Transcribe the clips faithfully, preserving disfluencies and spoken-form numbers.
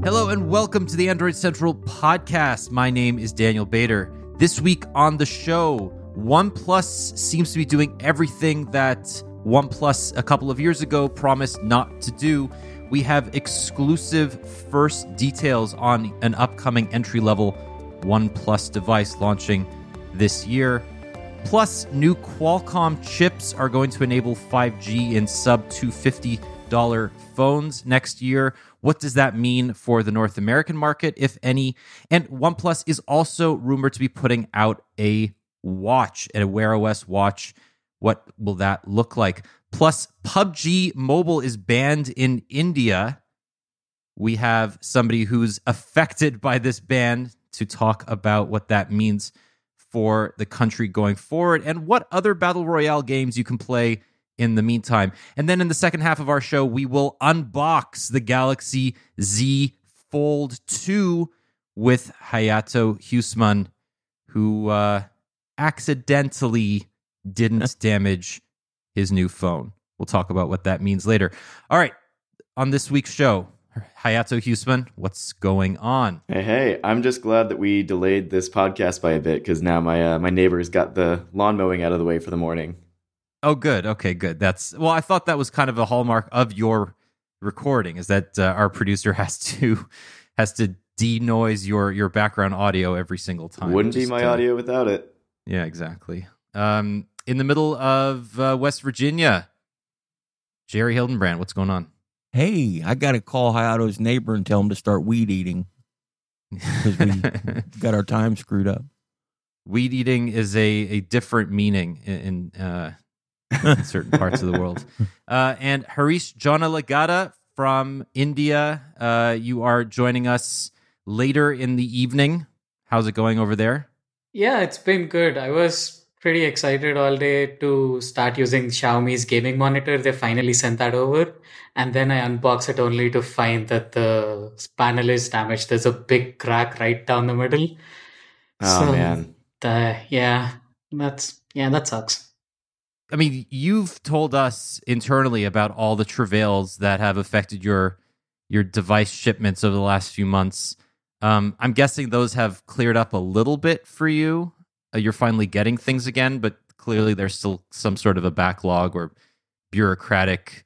Hello and welcome to the Android Central podcast. My name is Daniel Bader. This week on the show, OnePlus seems to be doing everything that OnePlus a couple of years ago promised not to do. We have exclusive first details on an upcoming entry-level OnePlus device launching this year. Plus, new Qualcomm chips are going to enable five G in sub two hundred fifty dollars phones next year. What does that mean for the North American market, if any? And OnePlus is also rumored to be putting out a watch, a Wear O S watch. What will that look like? Plus, P U B G Mobile is banned in India. We have somebody who's affected by this ban to talk about what that means for the country going forward and what other Battle Royale games you can play in the meantime. And then in the second half of our show, we will unbox the Galaxy Z Fold two with Hayato Huseman, who uh, accidentally didn't damage his new phone. We'll talk about what that means later. All right, on this week's show, Hayato Huseman, what's going on? Hey, hey, I'm just glad that we delayed this podcast by a bit because now my uh, my neighbors got the lawn mowing out of the way for the morning. Oh, good. Okay, good. That's well, I thought that was kind of a hallmark of your recording, is that uh, our producer has to has to denoise your your background audio every single time. Wouldn't Just, be my uh, audio without it. Yeah, exactly. Um, in the middle of uh, West Virginia, Jerry Hildenbrand, what's going on? Hey, I got to call Hayato's neighbor and tell him to start weed eating because we got our time screwed up. Weed eating is a, a different meaning in, in, uh, in certain parts of the world. Uh, and Harish Jonalagada from India, uh, you are joining us later in the evening. How's it going over there? Yeah, it's been good. I was pretty excited all day to start using Xiaomi's gaming monitor. They finally sent that over. And then I unbox it only to find that the panel is damaged. There's a big crack right down the middle. Oh, so, man. The, yeah, that's yeah, that sucks. I mean, you've told us internally about all the travails that have affected your your device shipments over the last few months. Um, I'm guessing those have cleared up a little bit for you. Uh, you're finally getting things again, but clearly there's still some sort of a backlog or bureaucratic,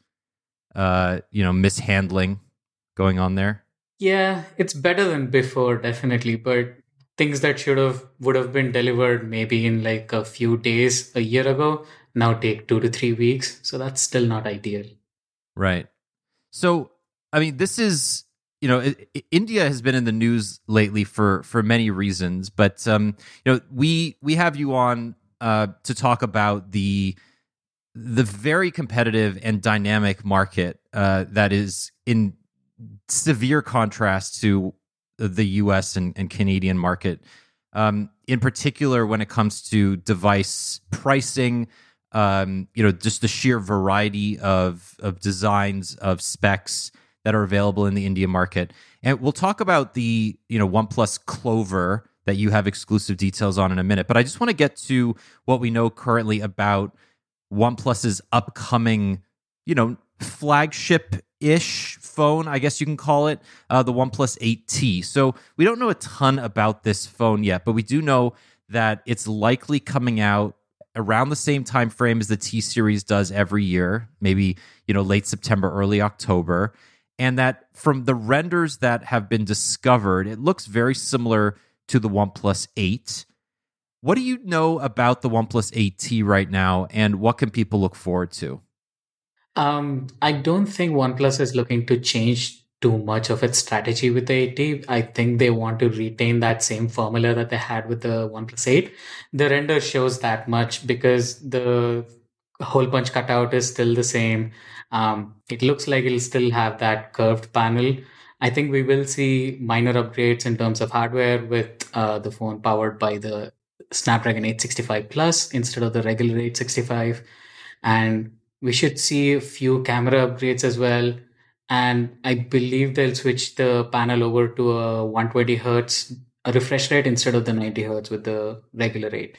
uh, you know, mishandling going on there. Yeah, it's better than before, definitely. But things that should have would have been delivered maybe in like a few days a year ago now take two to three weeks. So that's still not ideal. Right. So, I mean, this is, you know, it, it, India has been in the news lately for for many reasons, but um, you know, we we have you on uh, to talk about the the very competitive and dynamic market uh, that is in severe contrast to the U S and, and Canadian market. Um, in particular, when it comes to device pricing, um, you know, just the sheer variety of of designs, of specs that are available in the India market. And we'll talk about the, you know, OnePlus Clover that you have exclusive details on in a minute. But I just want to get to what we know currently about OnePlus's upcoming, you know, flagship-ish phone, I guess you can call it, uh, the OnePlus eight T. So we don't know a ton about this phone yet, but we do know that it's likely coming out around the same time frame as the T series does every year, maybe, you know, late September, early October. And that from the renders that have been discovered, it looks very similar to the OnePlus eight. What do you know about the OnePlus eight T right now, and what can people look forward to? Um, I don't think OnePlus is looking to change too much of its strategy with the eight T. I think they want to retain that same formula that they had with the OnePlus eight. The render shows that much because the hole punch cutout is still the same. Um, it looks like it'll still have that curved panel. I think we will see minor upgrades in terms of hardware with uh, the phone powered by the Snapdragon eight sixty-five Plus instead of the regular eight sixty-five. And we should see a few camera upgrades as well. And I believe they'll switch the panel over to a one hundred twenty hertz a refresh rate instead of the ninety hertz with the regular eight.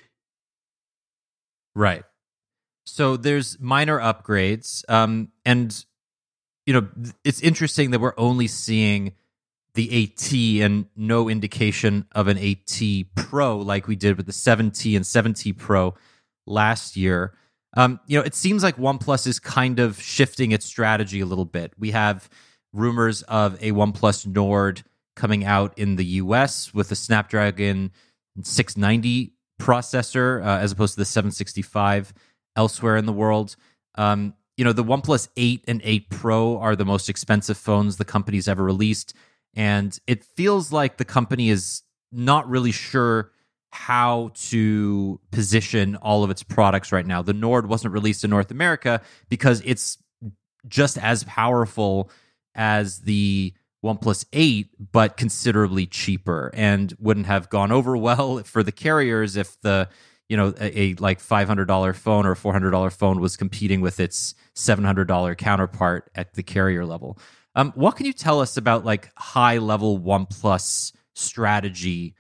Right. So there's minor upgrades. Um, and, you know, it's interesting that we're only seeing the eight T and no indication of an eight T Pro like we did with the seven T and seven T Pro last year. Um, you know, it seems like OnePlus is kind of shifting its strategy a little bit. We have rumors of a OnePlus Nord coming out in the U S with a Snapdragon six ninety processor uh, as opposed to the seven sixty-five elsewhere in the world. Um, you know, the OnePlus eight and eight Pro are the most expensive phones the company's ever released, and it feels like the company is not really sure how to position all of its products right now. The Nord wasn't released in North America because it's just as powerful as the OnePlus eight, but considerably cheaper, and wouldn't have gone over well for the carriers if the, you know, a, a like five hundred dollars phone or a four hundred dollars phone was competing with its seven hundred dollars counterpart at the carrier level. Um, what can you tell us about like high level OnePlus strategy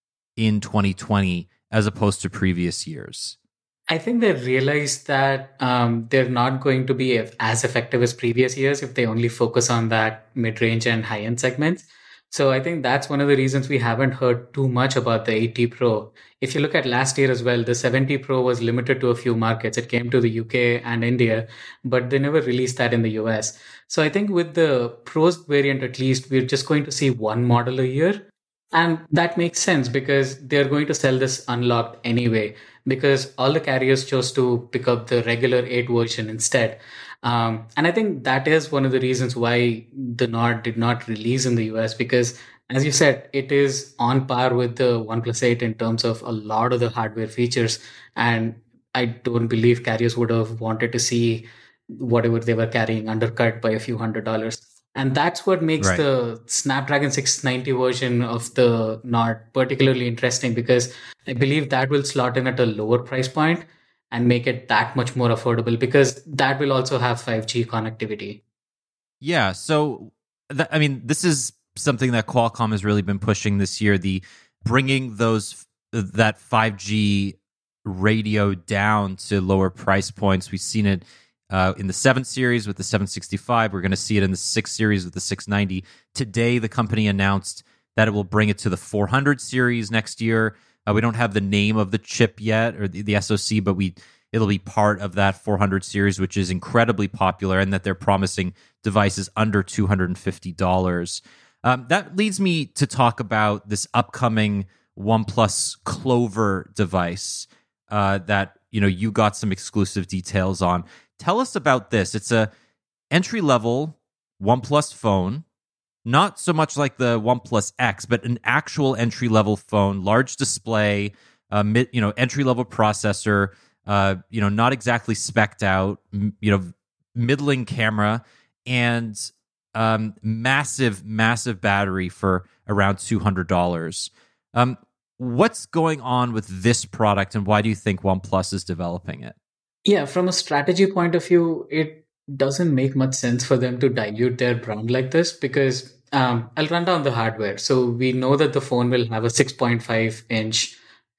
in twenty twenty as opposed to previous years? I think they realized that um, they're not going to be as effective as previous years if they only focus on that mid-range and high-end segments. So I think that's one of the reasons we haven't heard too much about the eight T Pro. If you look at last year as well, the seven T Pro was limited to a few markets. It came to the U K and India, but they never released that in the U S. So I think with the Pros variant, at least, we're just going to see one model a year. And that makes sense because they're going to sell this unlocked anyway, because all the carriers chose to pick up the regular eight version instead. Um, and I think that is one of the reasons why the Nord did not release in the U S, because as you said, it is on par with the OnePlus eight in terms of a lot of the hardware features. And I don't believe carriers would have wanted to see whatever they were carrying undercut by a few hundred dollars. And that's what makes right. the Snapdragon six ninety version of the Nord particularly interesting, because I believe that will slot in at a lower price point and make it that much more affordable, because that will also have five G connectivity. Yeah. So, th- I mean, this is something that Qualcomm has really been pushing this year, the bringing those that five G radio down to lower price points. We've seen it Uh, in the seven series with the seven sixty-five. We're going to see it in the six series with the six ninety. Today, the company announced that it will bring it to the four hundred series next year. Uh, we don't have the name of the chip yet, or the, the S O C, but we it'll be part of that four hundred series, which is incredibly popular, and that they're promising devices under two hundred fifty dollars. Um, that leads me to talk about this upcoming OnePlus Clover device uh, that you know you got some exclusive details on. Tell us about this. It's a entry-level OnePlus phone, not so much like the OnePlus X, but an actual entry-level phone, large display, uh, mid, you know, entry-level processor, uh, you know, not exactly specced out, m- you know, middling camera, and um, massive, massive battery for around two hundred dollars. Um, what's going on with this product, and why do you think OnePlus is developing it? Yeah, from a strategy point of view, it doesn't make much sense for them to dilute their brand like this, because um, I'll run down the hardware. So we know that the phone will have a six point five inch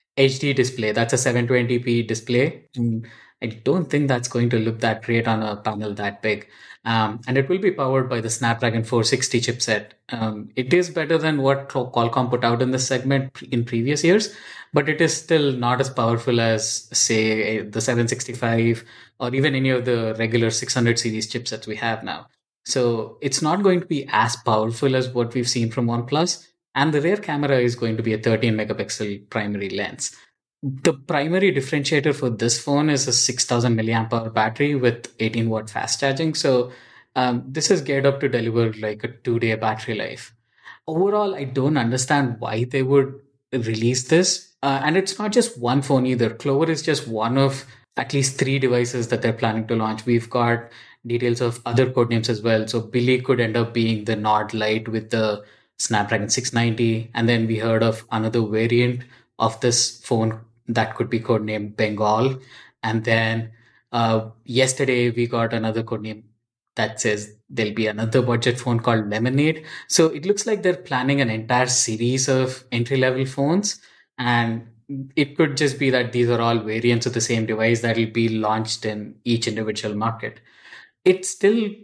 H D display. That's a seven twenty p display. And I don't think that's going to look that great on a panel that big. Um, and it will be powered by the Snapdragon four sixty chipset. Um, it is better than what Qualcomm put out in this segment in previous years, but it is still not as powerful as, say, the seven sixty-five or even any of the regular six hundred series chipsets we have now. So it's not going to be as powerful as what we've seen from OnePlus. And the rear camera is going to be a thirteen megapixel primary lens. The primary differentiator for this phone is a six thousand milliamp hour battery with eighteen watt fast charging. So um, this is geared up to deliver like a two day battery life. Overall, I don't understand why they would release this. Uh, and it's not just one phone either. Clover is just one of at least three devices that they're planning to launch. We've got details of other codenames as well. So Billy could end up being the Nord Lite with the Snapdragon six ninety. And then we heard of another variant of this phone that could be codenamed Bengal. And then uh, yesterday we got another codename that says there'll be another budget phone called Lemonade. So it looks like they're planning an entire series of entry-level phones. And it could just be that these are all variants of the same device that will be launched in each individual market. It still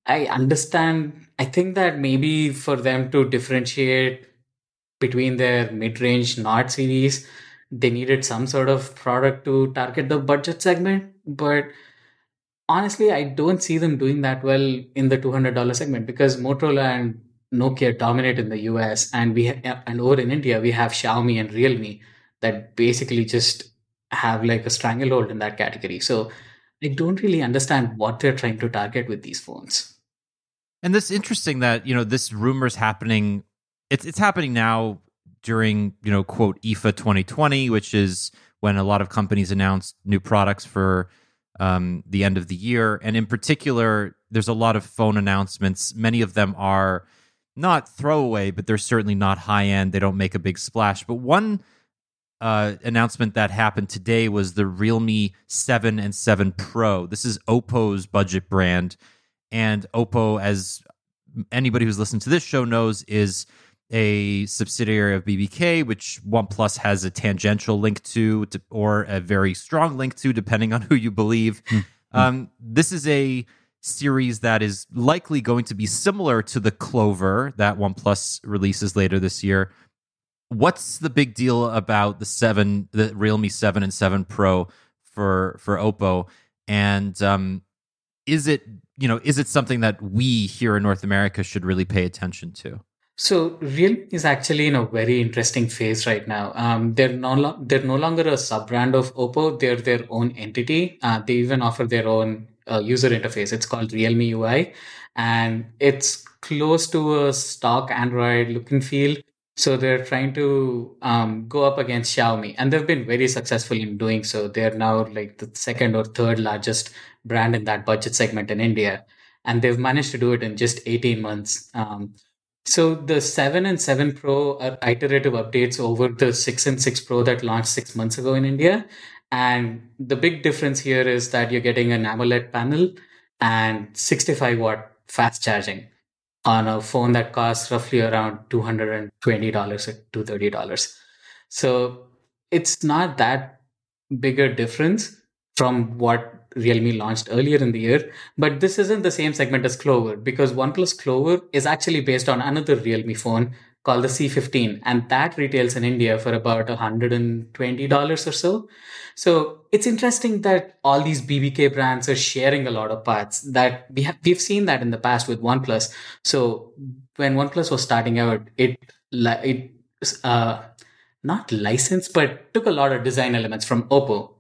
I understand. I think that maybe for them to differentiate between their mid-range Nord series, they needed some sort of product to target the budget segment. But honestly, I don't see them doing that well in the two hundred dollars segment because Motorola and Nokia dominate in the U S, and we ha- and over in India we have Xiaomi and Realme that basically just have like a stranglehold in that category. So I don't really understand what they're trying to target with these phones. And this interesting that, you know, this rumor's happening, it's it's happening now during, you know, quote, I F A twenty twenty, which is when a lot of companies announce new products for um, the end of the year. And in particular, there's a lot of phone announcements. Many of them are not throwaway, but they're certainly not high end. They don't make a big splash. But one uh, announcement that happened today was the Realme seven and seven Pro. This is Oppo's budget brand. And Oppo, as anybody who's listened to this show knows, is a subsidiary of B B K, which OnePlus has a tangential link to, to or a very strong link to, depending on who you believe. Mm-hmm. Um, this is a series that is likely going to be similar to the Clover that OnePlus releases later this year. What's the big deal about the seven, the Realme seven and seven Pro for for Oppo? And um, is it you know is it something that we here in North America should really pay attention to? So Realme is actually in a very interesting phase right now. Um, they're no lo- they're no longer a sub brand of Oppo. They're their own entity. Uh, they even offer their own uh, user interface. It's called Realme U I, and it's close to a stock Android look and feel. So they're trying to um, go up against Xiaomi, and they've been very successful in doing so. They're now like the second or third largest brand in that budget segment in India, and they've managed to do it in just eighteen months. Um, So the seven and seven Pro are iterative updates over the six and six Pro that launched six months ago in India. And the big difference here is that you're getting an AMOLED panel and sixty-five watt fast charging on a phone that costs roughly around two hundred twenty dollars or two hundred thirty dollars. So it's not that big a difference from what Realme launched earlier in the year, but this isn't the same segment as Clover because OnePlus Clover is actually based on another Realme phone called the C fifteen, and that retails in India for about one hundred twenty dollars or so. So it's interesting that all these B B K brands are sharing a lot of parts. That we have we've seen that in the past with OnePlus. So when OnePlus was starting out, it it uh, not licensed, but took a lot of design elements from Oppo,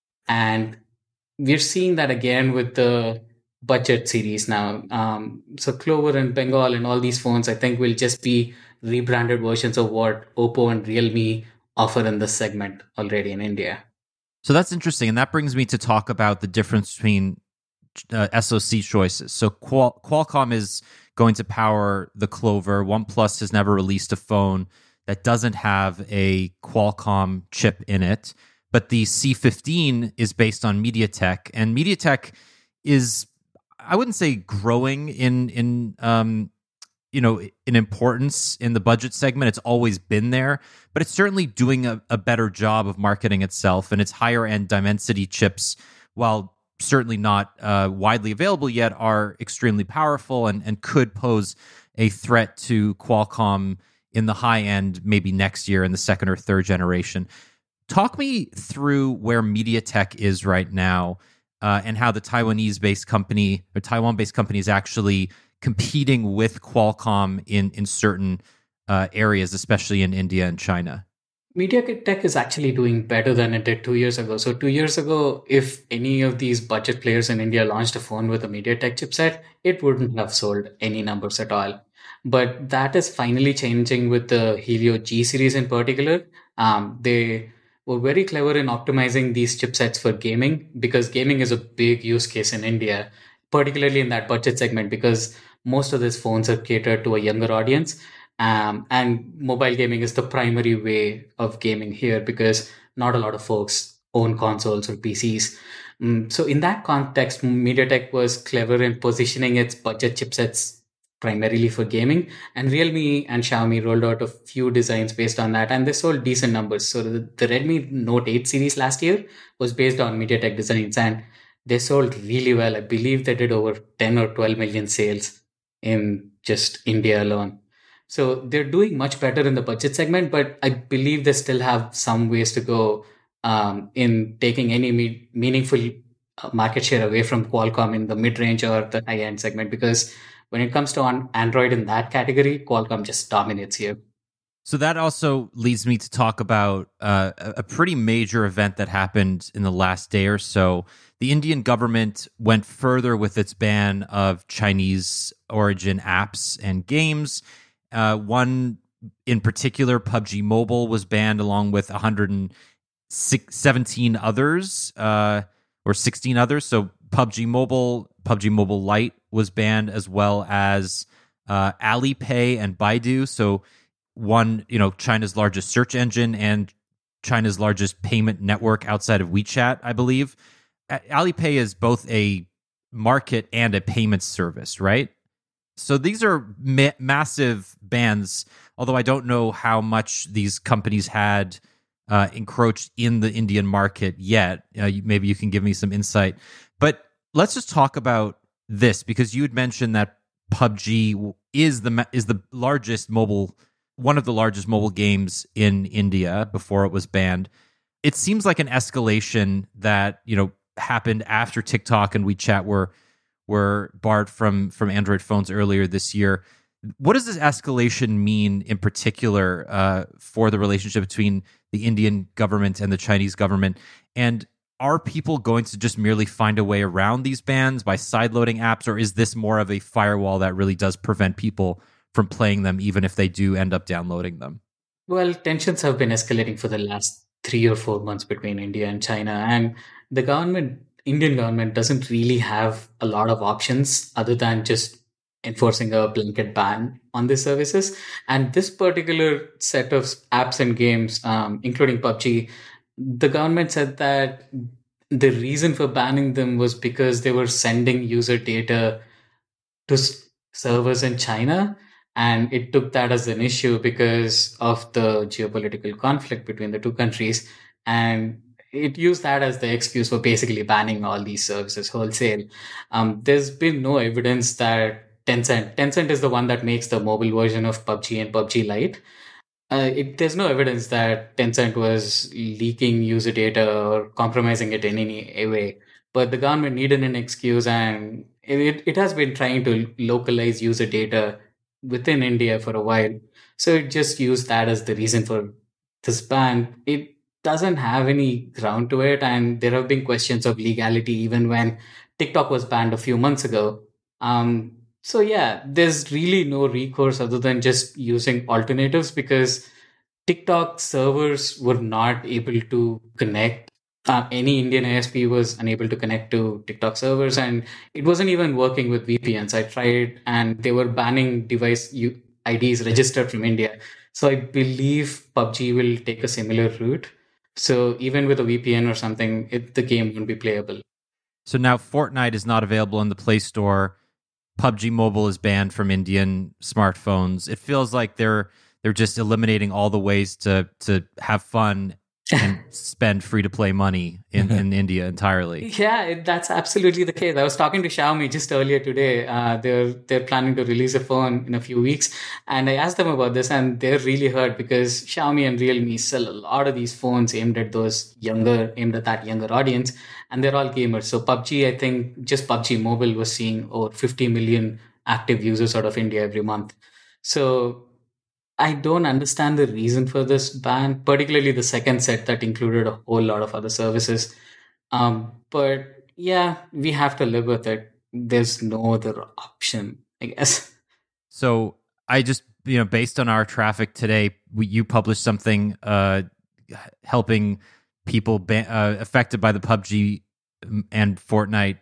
and we're seeing that again with the budget series now. Um, so Clover and Bengal and all these phones, I think, will just be rebranded versions of what Oppo and Realme offer in this segment already in India. So that's interesting. And that brings me to talk about the difference between uh, S O C choices. So Qual- Qualcomm is going to power the Clover. OnePlus has never released a phone that doesn't have a Qualcomm chip in it. But the C fifteen is based on MediaTek, and MediaTek is, I wouldn't say growing in in um, you know in importance in the budget segment. It's always been there, but it's certainly doing a, a better job of marketing itself. And its higher end Dimensity chips, while certainly not uh, widely available yet, are extremely powerful and and could pose a threat to Qualcomm in the high end, maybe next year in the second or third generation. Talk me through where MediaTek is right now uh, and how the Taiwanese-based company or Taiwan-based company is actually competing with Qualcomm in, in certain uh, areas, especially in India and China. MediaTek is actually doing better than it did two years ago. So two years ago, if any of these budget players in India launched a phone with a MediaTek chipset, it wouldn't have sold any numbers at all. But that is finally changing with the Helio G series in particular. Um, they were very clever in optimizing these chipsets for gaming because gaming is a big use case in India, particularly in that budget segment because most of these phones are catered to a younger audience. Um, and mobile gaming is the primary way of gaming here because not a lot of folks own consoles or P Cs. Um, so in that context, MediaTek was clever in positioning its budget chipsets primarily for gaming, and Realme and Xiaomi rolled out a few designs based on that, and they sold decent numbers. So the, the Redmi Note eight series last year was based on MediaTek designs, and they sold really well. I believe they did over ten or twelve million sales in just India alone. So they're doing much better in the budget segment, but I believe they still have some ways to go um, in taking any me- meaningful uh, market share away from Qualcomm in the mid-range or the high-end segment, because when it comes to on Android in that category, Qualcomm just dominates here. So that also leads me to talk about uh, a pretty major event that happened in the last day or so. The Indian government went further with its ban of Chinese origin apps and games. Uh, one in particular, P U B G Mobile, was banned along with one hundred seventeen others, uh, or sixteen others. So P U B G Mobile, P U B G Mobile Lite was banned, as well as uh, Alipay and Baidu. So one, you know, China's largest search engine and China's largest payment network outside of WeChat, I believe. Alipay is both a market and a payment service, right? So these are ma- massive bans, although I don't know how much these companies had uh, encroached in the Indian market yet. Uh, maybe you can give me some insight. But let's just talk about this, because you had mentioned that P U B G is the is the largest mobile, one of the largest mobile games in India before it was banned. It seems like an escalation that, you know, happened after TikTok and WeChat were were barred from from Android phones earlier this year. What does this escalation mean in particular uh, for the relationship between the Indian government and the Chinese government? And are people going to just merely find a way around these bans by sideloading apps, or is this more of a firewall that really does prevent people from playing them, even if they do end up downloading them? Well, tensions have been escalating for the last three or four months between India and China, and the government, Indian government, doesn't really have a lot of options other than just enforcing a blanket ban on these services. And this particular set of apps and games, um, including P U B G, the government said that the reason for banning them was because they were sending user data to servers in China. And it took that as an issue because of the geopolitical conflict between the two countries. And it used that as the excuse for basically banning all these services wholesale. Um, there's been no evidence that Tencent, Tencent is the one that makes the mobile version of P U B G and P U B G Lite. Uh, it, there's no evidence that Tencent was leaking user data or compromising it in any way. But the government needed an excuse, and it, it has been trying to localize user data within India for a while. So it just used that as the reason for this ban. It doesn't have any ground to it, and there have been questions of legality even when TikTok was banned a few months ago. Um, so yeah, there's really no recourse other than just using alternatives, because TikTok servers were not able to connect. Uh, any Indian I S P was unable to connect to TikTok servers, and it wasn't even working with V P Ns. I tried, and they were banning device U- I Ds registered from India. So I believe P U B G will take a similar route. So even with a V P N or something, it, the game won't be playable. So now Fortnite is not available in the Play Store. P U B G Mobile is banned from Indian smartphones. It feels like they're they're just eliminating all the ways to to have fun and spend free-to-play money in, in India entirely. Yeah, it, that's absolutely the case. I was talking to Xiaomi just earlier today. Uh, they're they're planning to release a phone in a few weeks, and I asked them about this, and they're really hurt because Xiaomi and Realme sell a lot of these phones aimed at those younger, aimed at that younger audience, and they're all gamers. So P U B G, I think just P U B G Mobile was seeing over fifty million active users out of India every month. So I don't understand the reason for this ban, particularly the second set that included a whole lot of other services. Um, but yeah, we have to live with it. There's no other option, I guess. So I just, you know, based on our traffic today, we, you published something uh, helping people ban- uh, affected by the P U B G and Fortnite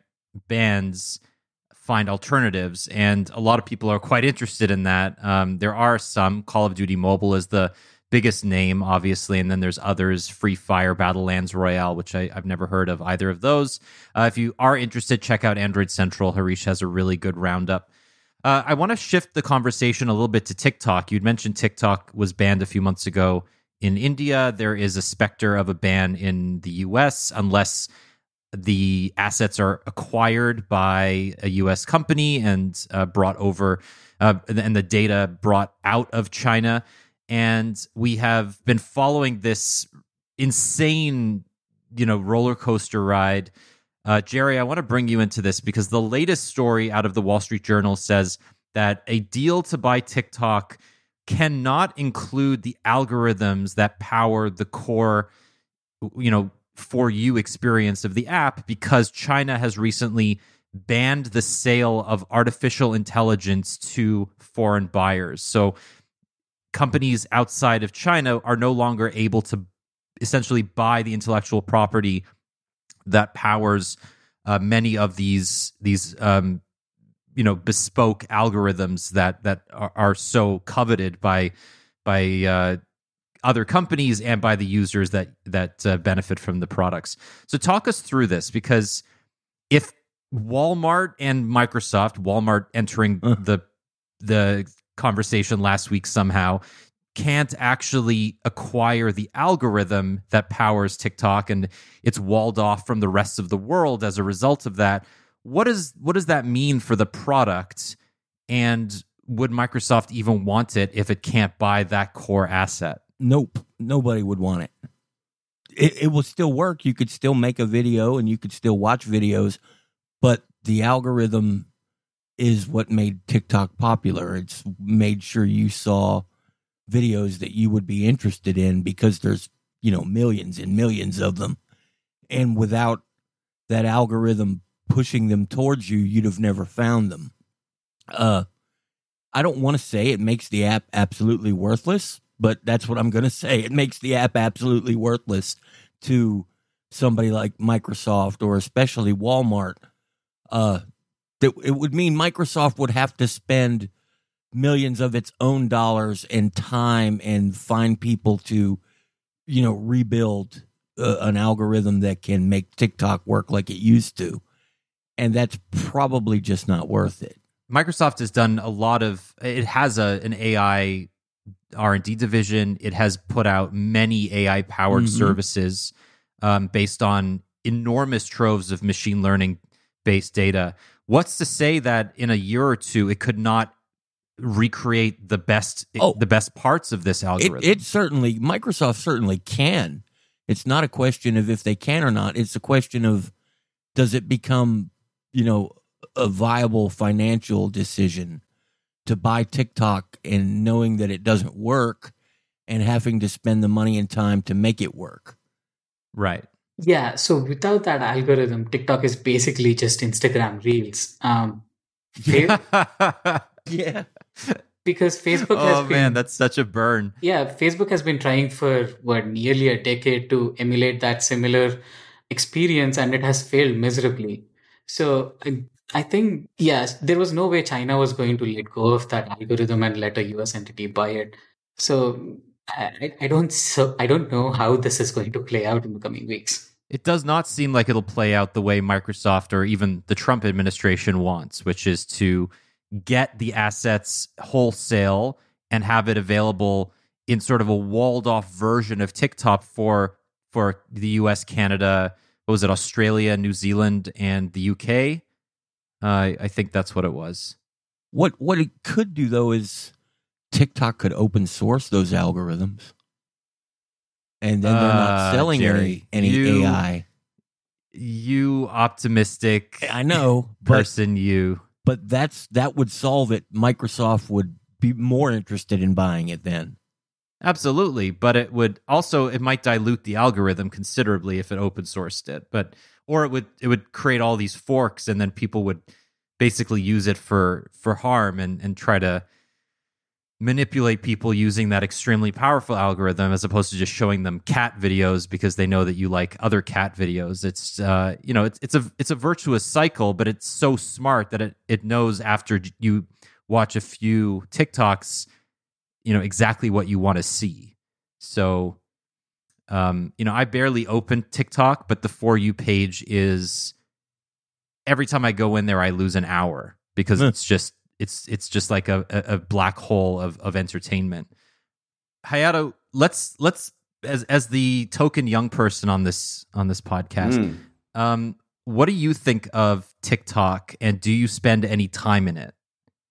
bans find alternatives, and a lot of people are quite interested in that. Um, there are some. Call of Duty Mobile is the biggest name, obviously, and then there's others, Free Fire, Battlelands Royale, which I, I've never heard of either of those. Uh, if you are interested, check out Android Central. Harish has a really good roundup. Uh, I want to shift the conversation a little bit to TikTok. You'd mentioned TikTok was banned a few months ago in India. There is a specter of a ban in the U S unless the assets are acquired by a U S company and uh, brought over, uh, and the data brought out of China. And we have been following this insane, you know, roller coaster ride. Uh, Jerry, I want to bring you into this because the latest story out of the Wall Street Journal says that a deal to buy TikTok cannot include the algorithms that power the core, you know, For You experience of the app because China has recently banned the sale of artificial intelligence to foreign buyers. So companies outside of China are no longer able to essentially buy the intellectual property that powers uh, many of these these um, you know bespoke algorithms that that are, are so coveted by by uh, other companies and by the users that that uh, benefit from the products. So talk us through this, because if Walmart and Microsoft, Walmart entering uh. the the conversation last week somehow, can't actually acquire the algorithm that powers TikTok, and it's walled off from the rest of the world as a result of that. What is what does that mean for the product? And would Microsoft even want it if it can't buy that core asset? Nope. Nobody would want it. It, it will still work. You could still make a video and you could still watch videos, but the algorithm is what made TikTok popular. It's made sure you saw videos that you would be interested in because there's, you know, millions and millions of them. And without that algorithm pushing them towards you, you'd have never found them. Uh, I don't want to say it makes the app absolutely worthless, but that's what I'm going to say. It makes the app absolutely worthless to somebody like Microsoft or especially Walmart. Uh, that it would mean Microsoft would have to spend millions of its own dollars and time and find people to, you know, rebuild uh, an algorithm that can make TikTok work like it used to. And that's probably just not worth it. Microsoft has done a lot of, it has a an A I R and D division. It has put out many A I-powered mm-hmm. services um, based on enormous troves of machine learning-based data. What's to say that in a year or two it could not recreate the best oh, the best parts of this algorithm? It, it certainly, Microsoft certainly can. It's not a question of if they can or not. It's a question of, does it become, you know, a viable financial decision to buy TikTok and knowing that it doesn't work and having to spend the money and time to make it work. Right. Yeah. So without that algorithm, TikTok is basically just Instagram Reels. Um, yeah. yeah. Because Facebook oh, has been... Oh, man, that's such a burn. Yeah, Facebook has been trying for, what, nearly a decade to emulate that similar experience, and it has failed miserably. So I, I think, yes, there was no way China was going to let go of that algorithm and let a U S entity buy it. So I, I don't so I don't know how this is going to play out in the coming weeks. It does not seem like it'll play out the way Microsoft or even the Trump administration wants, which is to get the assets wholesale and have it available in sort of a walled-off version of TikTok for for the U S, Canada, what was it, Australia, New Zealand, and the U K? Uh, I think that's what it was. What what it could do, though, is TikTok could open source those algorithms. And then they're not uh, selling Jerry, any, any you, A I. You optimistic I know, but, person, you. But that's that would solve it. Microsoft would be more interested in buying it then. Absolutely, but it would also, it might dilute the algorithm considerably if it open sourced it. But or it would it would create all these forks, and then people would basically use it for for harm and and try to manipulate people using that extremely powerful algorithm, as opposed to just showing them cat videos because they know that you like other cat videos. It's uh you know it's it's a it's a virtuous cycle, but it's so smart that it it knows after you watch a few TikToks, you know, exactly what you want to see. So um you know, I barely open TikTok, but the For You page is, every time I go in there I lose an hour because mm. it's just It's it's just like a, a black hole of, of entertainment. Hayato, let's let's as as the token young person on this on this podcast, mm. um, what do you think of TikTok, and do you spend any time in it?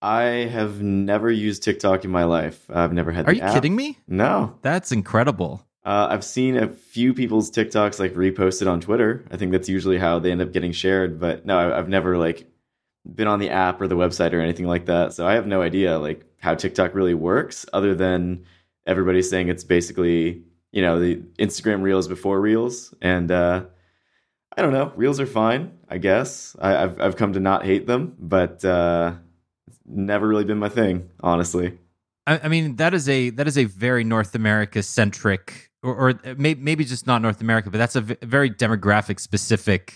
I have never used TikTok in my life. I've never had. Are the you app. kidding me? No, that's incredible. Uh, I've seen a few people's TikToks like reposted on Twitter. I think that's usually how they end up getting shared. But no, I, I've never like been on the app or the website or anything like that. So I have no idea like how TikTok really works, other than everybody's saying it's basically, you know, the Instagram Reels before Reels. And uh, I don't know, Reels are fine, I guess. I, I've I've come to not hate them, but uh, it's never really been my thing, honestly. I, I mean, that is a that is a very North America centric, or, or may, maybe just not North America, but that's a v- very demographic specific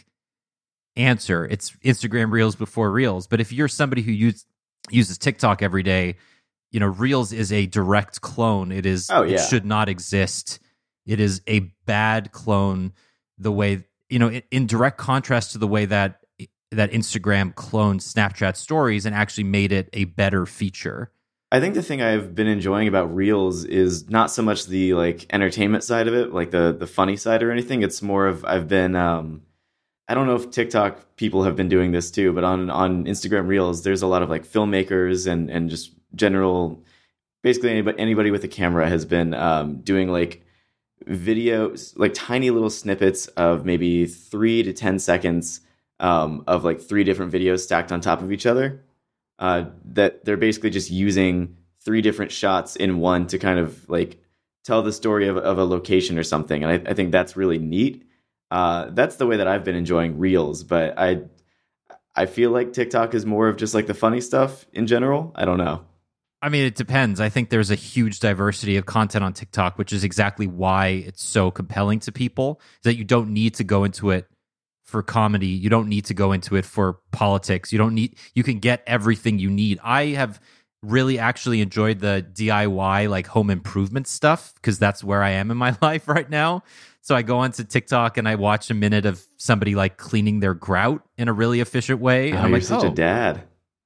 answer. It's Instagram Reels before Reels. But if you're somebody who use, uses TikTok every day, you know, Reels is a direct clone. It is. Oh, yeah. It should not exist. It is a bad clone. The way, you know, in, in direct contrast to the way that that Instagram cloned Snapchat stories and actually made it a better feature. I think the thing I've been enjoying about Reels is not so much the like entertainment side of it, like the the funny side or anything. It's more of I've been um, I don't know if TikTok people have been doing this too, but on on Instagram Reels, there's a lot of like filmmakers and and just general, basically anybody anybody with a camera has been um, doing like videos, like tiny little snippets of maybe three to ten seconds um, of like three different videos stacked on top of each other. Uh, that they're basically just using three different shots in one to kind of like tell the story of, of a location or something. And I, I think that's really neat. Uh, that's the way that I've been enjoying Reels, but I, I feel like TikTok is more of just like the funny stuff in general. I don't know. I mean, it depends. I think there's a huge diversity of content on TikTok, which is exactly why it's so compelling to people, is that you don't need to go into it for comedy. You don't need to go into it for politics. You don't need, you can get everything you need. I have really actually enjoyed the D I Y, like home improvement stuff, because that's where I am in my life right now. So I go onto TikTok and I watch a minute of somebody like cleaning their grout in a really efficient way. And Oh, I'm you're like, such oh, a dad.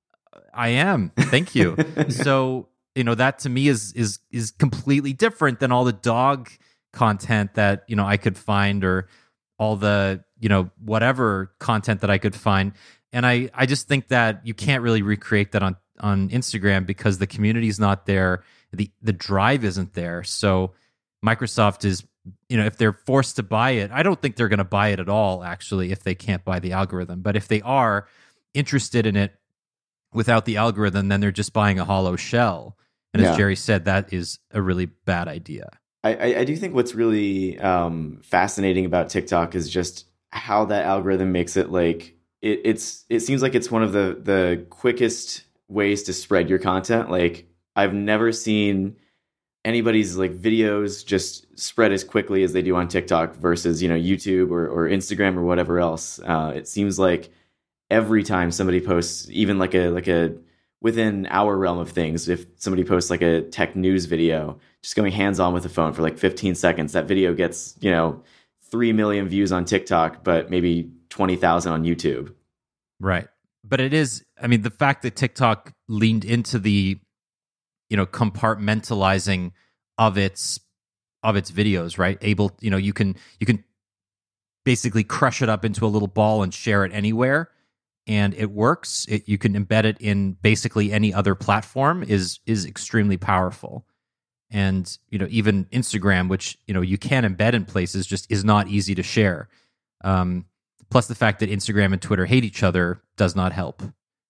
I am. Thank you. So, you know, that to me is is is completely different than all the dog content that, you know, I could find, or all the, you know, whatever content that I could find. And I, I just think that you can't really recreate that on, on Instagram because the community's not there. The the drive isn't there. So Microsoft is, you know, if they're forced to buy it, I don't think they're going to buy it at all, actually, if they can't buy the algorithm. But if they are interested in it without the algorithm, then they're just buying a hollow shell. And Yeah. as Jerry said, that is a really bad idea. I, I, I do think what's really um, fascinating about TikTok is just how that algorithm makes it like it, it's it seems like it's one of the the quickest ways to spread your content. Like I've never seen anybody's like videos just spread as quickly as they do on TikTok versus, you know, YouTube or, or Instagram or whatever else. Uh, it seems like every time somebody posts, even like a like a within our realm of things, if somebody posts like a tech news video, just going hands on with the phone for like fifteen seconds, that video gets, you know, three million views on TikTok, but maybe twenty thousand on YouTube. Right. But it is, I mean, the fact that TikTok leaned into the, you know, compartmentalizing of its of its videos, right? Able, you know, you can you can basically crush it up into a little ball and share it anywhere, and it works. It, you can embed it in basically any other platform is is extremely powerful. And, you know, even Instagram, which, you know, you can embed in places, just is not easy to share. Um, plus the fact that Instagram and Twitter hate each other does not help.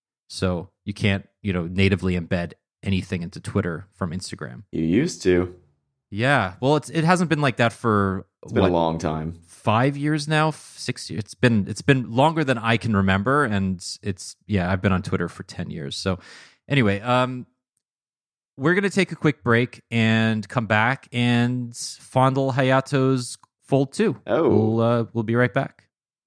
So you can't, you know, natively embed anything into Twitter from Instagram. You used to. Yeah. Well, it's it hasn't been like that for It's been what, a long time. five years now, six years. It's been it's been longer than I can remember, and it's yeah, I've been on Twitter for ten years. So anyway, um, we're gonna take a quick break and come back and fondle Hayato's Fold two. Oh. We'll uh, we'll be right back.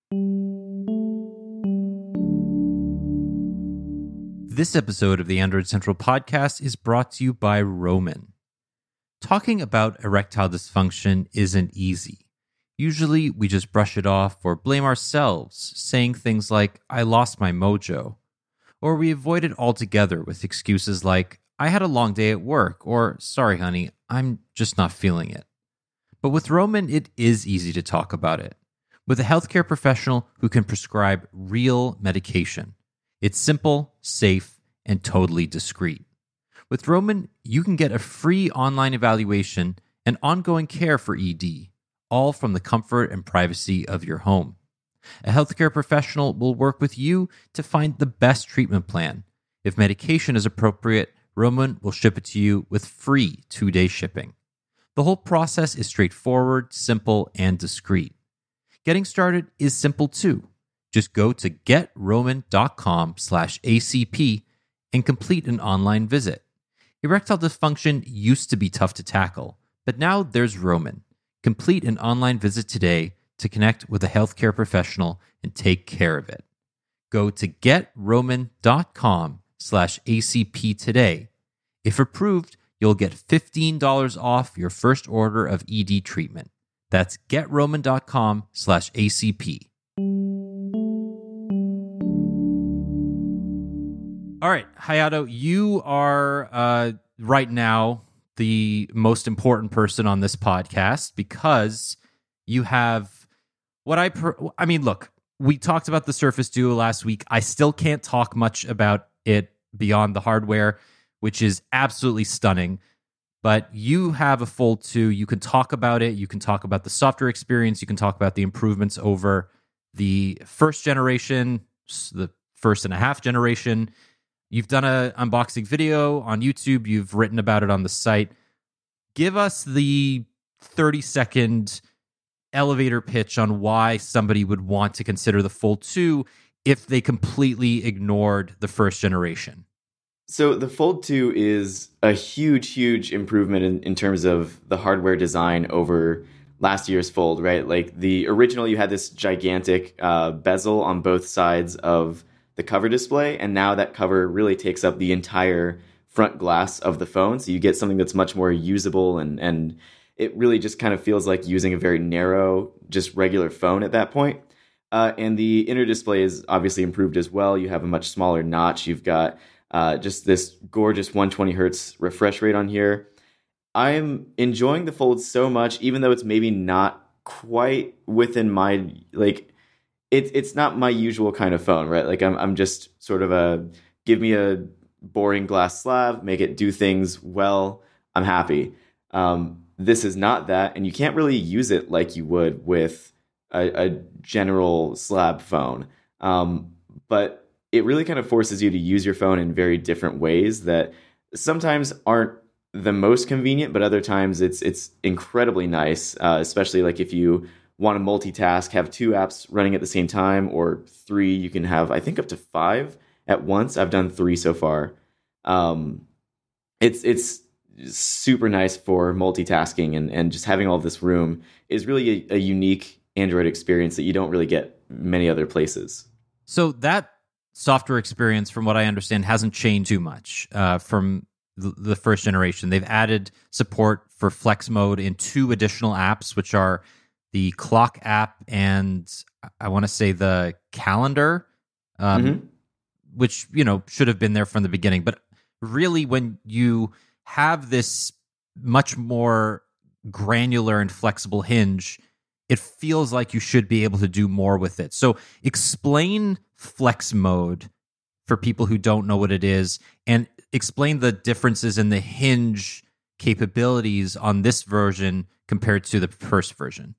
This episode of the Android Central podcast is brought to you by Roman. Talking about erectile dysfunction isn't easy. Usually we just brush it off or blame ourselves, saying things like, I lost my mojo. Or we avoid it altogether with excuses like, I had a long day at work, or sorry, honey, I'm just not feeling it. But with Roman, it is easy to talk about it. with a healthcare professional who can prescribe real medication. It's simple, safe, and totally discreet. With Roman, you can get a free online evaluation and ongoing care for E D, all from the comfort and privacy of your home. A healthcare professional will work with you to find the best treatment plan. If medication is appropriate, Roman will ship it to you with free two-day shipping. The whole process is straightforward, simple, and discreet. Getting started is simple too. Just go to getroman.com slash ACP and complete an online visit. Erectile dysfunction used to be tough to tackle, but now there's Roman. Complete an online visit today to connect with a healthcare professional and take care of it. Go to getroman.com slash ACP today. If approved, you'll get fifteen dollars off your first order of E D treatment. That's getroman.com slash ACP. All right, Hayato, you are uh, right now the most important person on this podcast because you have what I... Per- I mean, look, we talked about the Surface Duo last week. I still can't talk much about it beyond the hardware, which is absolutely stunning. But you have a Fold two. You can talk about it. You can talk about the software experience. You can talk about the improvements over the first generation, the first and a half generation. You've done an unboxing video on YouTube. You've written about it on the site. Give us the thirty-second elevator pitch on why somebody would want to consider the Fold two if they completely ignored the first generation. So the Fold two is a huge, huge improvement in, in terms of the hardware design over last year's Fold, right? Like the original, you had this gigantic uh, bezel on both sides of the cover display, and now that cover really takes up the entire front glass of the phone. So you get something that's much more usable, and and it really just kind of feels like using a very narrow, just regular phone at that point. Uh, and the inner display is obviously improved as well. You have a much smaller notch. You've got uh, just this gorgeous one hundred twenty hertz refresh rate on here. I'm enjoying the Fold so much, even though it's maybe not quite within my, like, it's it's not my usual kind of phone, right? Like I'm I'm just sort of a, give me a boring glass slab, make it do things well, I'm happy. Um, this is not that, and you can't really use it like you would with a, a general slab phone. Um, but it really kind of forces you to use your phone in very different ways that sometimes aren't the most convenient, but other times it's it's incredibly nice, uh, especially like if you want to multitask, have two apps running at the same time, or three. You can have, I think, up to five at once. I've done three so far. Um, it's it's super nice for multitasking, and, and just having all this room is really a, a unique Android experience that you don't really get many other places. So that software experience, from what I understand, hasn't changed too much uh, from the, the first generation. They've added support for Flex Mode in two additional apps, which are the Clock app and I want to say the Calendar, um, mm-hmm. which, you know, should have been there from the beginning. But really, when you have this much more granular and flexible hinge, it feels like you should be able to do more with it. So explain Flex Mode for people who don't know what it is, and explain the differences in the hinge capabilities on this version compared to the first version.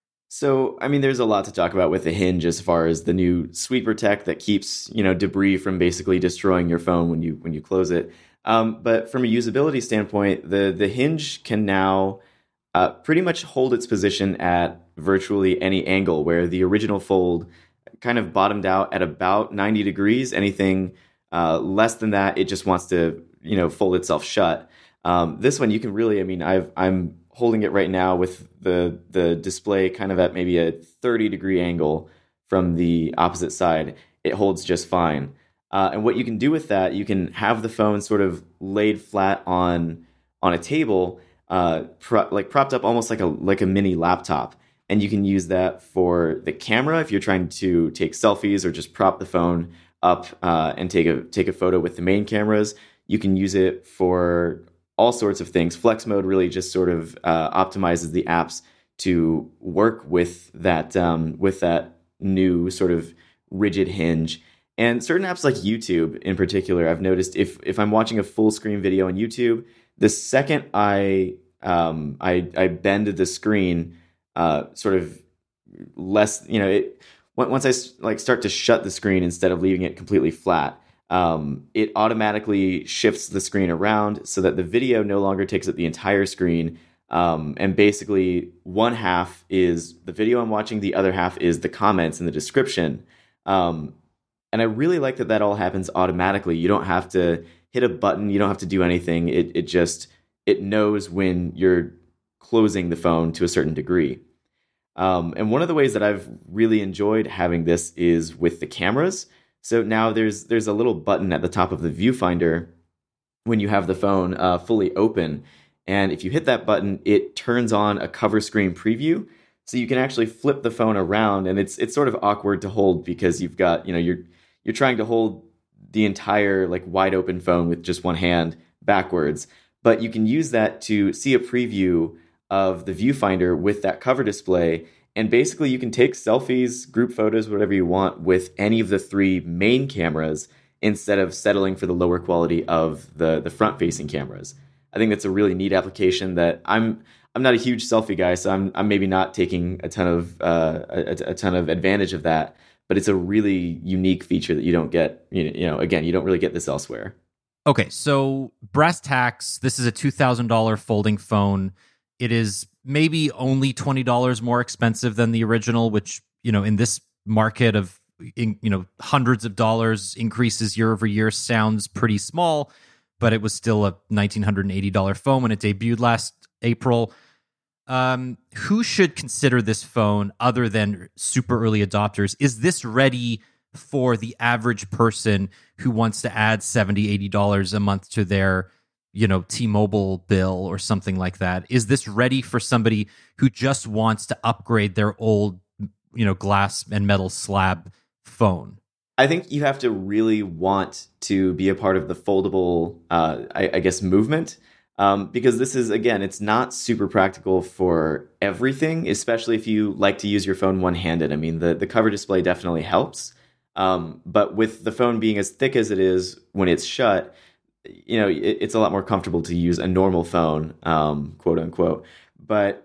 So, I mean, there's a lot to talk about with the hinge as far as the new sweeper tech that keeps, you know, debris from basically destroying your phone when you when you close it. Um, but from a usability standpoint, the the hinge can now uh, pretty much hold its position at virtually any angle, where the original Fold kind of bottomed out at about ninety degrees. Anything uh, less than that, it just wants to, you know, fold itself shut. Um, this one, you can really, I mean, I've, I'm holding it right now with the the display kind of at maybe a thirty degree angle from the opposite side. It holds just fine. Uh, and what you can do with that, you can have the phone sort of laid flat on on a table, uh, pro- like propped up almost like a like a mini laptop. And you can use that for the camera if you're trying to take selfies, or just prop the phone up uh, and take a take a photo with the main cameras. You can use it for all sorts of things. Flex Mode really just sort of uh, optimizes the apps to work with that um, with that new sort of rigid hinge. And certain apps like YouTube in particular, I've noticed if if I'm watching a full screen video on YouTube, the second I um, I, I bend the screen, uh, sort of less, you know, it, once I like start to shut the screen instead of leaving it completely flat, um, it automatically shifts the screen around so that the video no longer takes up the entire screen. Um, and basically, one half is the video I'm watching, the other half is the comments and the description. Um, and I really like that that all happens automatically. You don't have to hit a button. You don't have to do anything. It it just it knows when you're closing the phone to a certain degree. Um, and one of the ways that I've really enjoyed having this is with the cameras. So now there's there's a little button at the top of the viewfinder when you have the phone uh, fully open. And if you hit that button, it turns on a cover screen preview. So you can actually flip the phone around, and it's it's sort of awkward to hold because you've got, you know, you're you're trying to hold the entire like wide open phone with just one hand backwards. But you can use that to see a preview of the viewfinder with that cover display. And basically you can take selfies, group photos, whatever you want with any of the three main cameras instead of settling for the lower quality of the, the front-facing cameras. I think that's a really neat application that I'm I'm not a huge selfie guy, so I'm I'm maybe not taking a ton of uh, a, a ton of advantage of that. But it's a really unique feature that you don't get. You know, you know, again, you don't really get this elsewhere. Okay, so brass tacks. This is a two thousand dollars folding phone. It is maybe only twenty dollars more expensive than the original, which, you know, in this market of, in, you know, hundreds of dollars increases year over year sounds pretty small, but it was still a one thousand nine hundred eighty dollars phone when it debuted last April. Um, who should consider this phone other than super early adopters? Is this ready for the average person who wants to add seventy dollars, eighty dollars a month to their, you know, T-Mobile bill or something like that? Is this ready for somebody who just wants to upgrade their old, you know, glass and metal slab phone? I think you have to really want to be a part of the foldable, uh, I, I guess, movement. Um, because this is, again, it's not super practical for everything, especially if you like to use your phone one-handed. I mean, the, the cover display definitely helps. Um, but with the phone being as thick as it is when it's shut, you know, it, it's a lot more comfortable to use a normal phone, um, quote unquote. But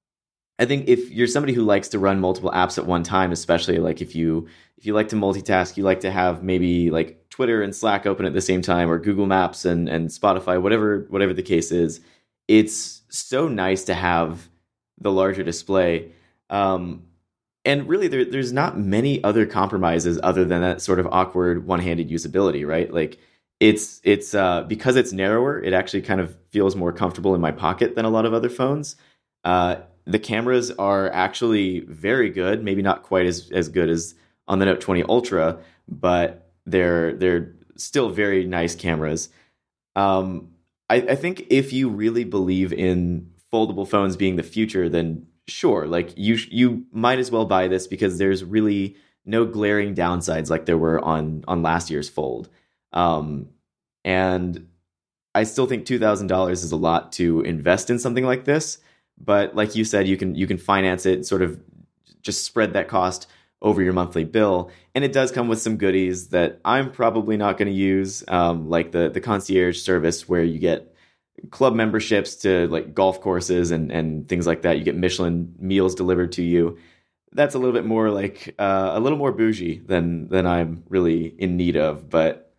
I think if you're somebody who likes to run multiple apps at one time, especially like if you if you like to multitask, you like to have maybe like Twitter and Slack open at the same time, or Google Maps and, and Spotify, whatever whatever the case is, it's so nice to have the larger display. Um, and really, there, there's not many other compromises other than that sort of awkward one-handed usability, right? Like it's it's uh, because it's narrower, it actually kind of feels more comfortable in my pocket than a lot of other phones. Uh, the cameras are actually very good, maybe not quite as, as good as on the Note twenty Ultra, but they're they're still very nice cameras. Um, I, I think if you really believe in foldable phones being the future, then sure, like you you might as well buy this because there's really no glaring downsides like there were on on last year's Fold. Um, and I still think two thousand dollars is a lot to invest in something like this. But like you said, you can you can finance it, sort of just spread that cost over your monthly bill. And it does come with some goodies that I'm probably not going to use, um, like the the concierge service where you get club memberships to like golf courses and, and things like that. You get Michelin meals delivered to you. That's a little bit more like uh, a little more bougie than than I'm really in need of. But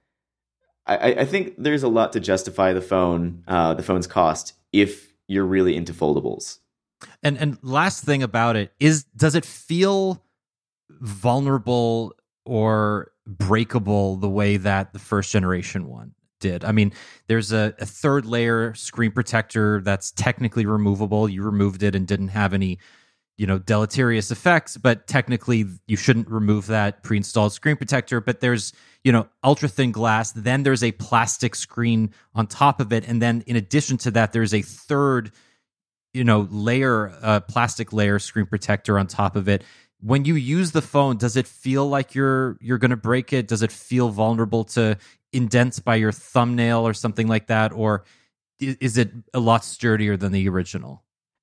I, I think there's a lot to justify the phone, uh, the phone's cost if you're really into foldables. And and last thing about it is, does it feel vulnerable or breakable the way that the first generation one did? I mean, there's a, a third layer screen protector that's technically removable. You removed it and didn't have any, you know, deleterious effects, but technically you shouldn't remove that pre-installed screen protector. But there's, you know, ultra thin glass. Then there's a plastic screen on top of it. And then in addition to that, there's a third, you know, layer, uh, plastic layer screen protector on top of it. When you use the phone, does it feel like you're you're going to break it? Does it feel vulnerable to indents by your thumbnail or something like that? Or is it a lot sturdier than the original?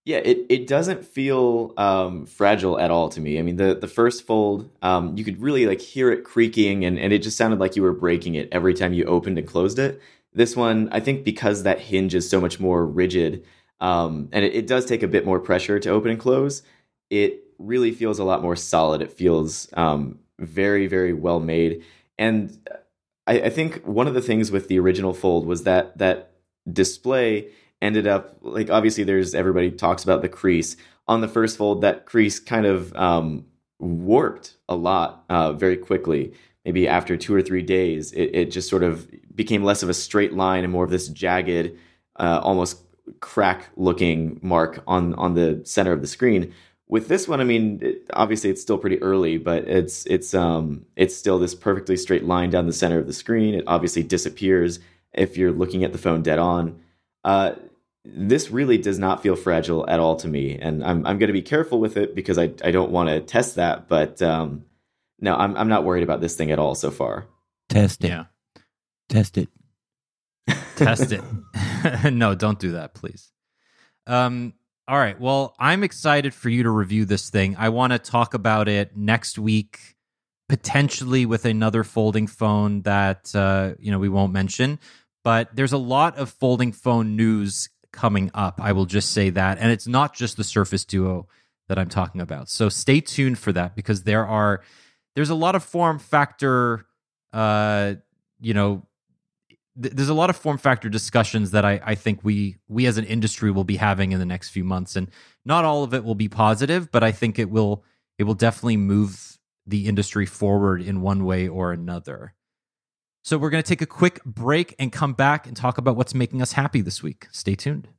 Yeah, it, it doesn't feel um, fragile at all to me. I mean, the, the first fold, um, you could really like hear it creaking, and, and it just sounded like you were breaking it every time you opened and closed it. This one, I think because that hinge is so much more rigid, um, and it, it does take a bit more pressure to open and close, it really feels a lot more solid. It feels um, very, very well made. And I, I think one of the things with the original Fold was that that display ended up, like, obviously there's, everybody talks about the crease. On the first Fold, that crease kind of um, warped a lot uh, very quickly. Maybe after two or three days, it, it just sort of became less of a straight line and more of this jagged, uh, almost crack-looking mark on, on the center of the screen. With this one, I mean, it, obviously it's still pretty early, but it's it's um it's still this perfectly straight line down the center of the screen. It obviously disappears if you're looking at the phone dead on. Uh, this really does not feel fragile at all to me, and I'm I'm going to be careful with it because I I don't want to test that. But um, no, I'm I'm not worried about this thing at all so far. Test it. Yeah. Test it. Test it. No, don't do that, please. Um. All right. Well, I'm excited for you to review this thing. I want to talk about it next week, potentially with another folding phone that uh, you know we won't mention. But there's a lot of folding phone news coming up. I will just say that, and it's not just the Surface Duo that I'm talking about. So stay tuned for that because there are there's a lot of form factor, uh, you know. There's a lot of form factor discussions that I, I think we we as an industry will be having in the next few months, and not all of it will be positive, but I think it will it will definitely move the industry forward in one way or another. So we're going to take a quick break and come back and talk about what's making us happy this week. Stay tuned.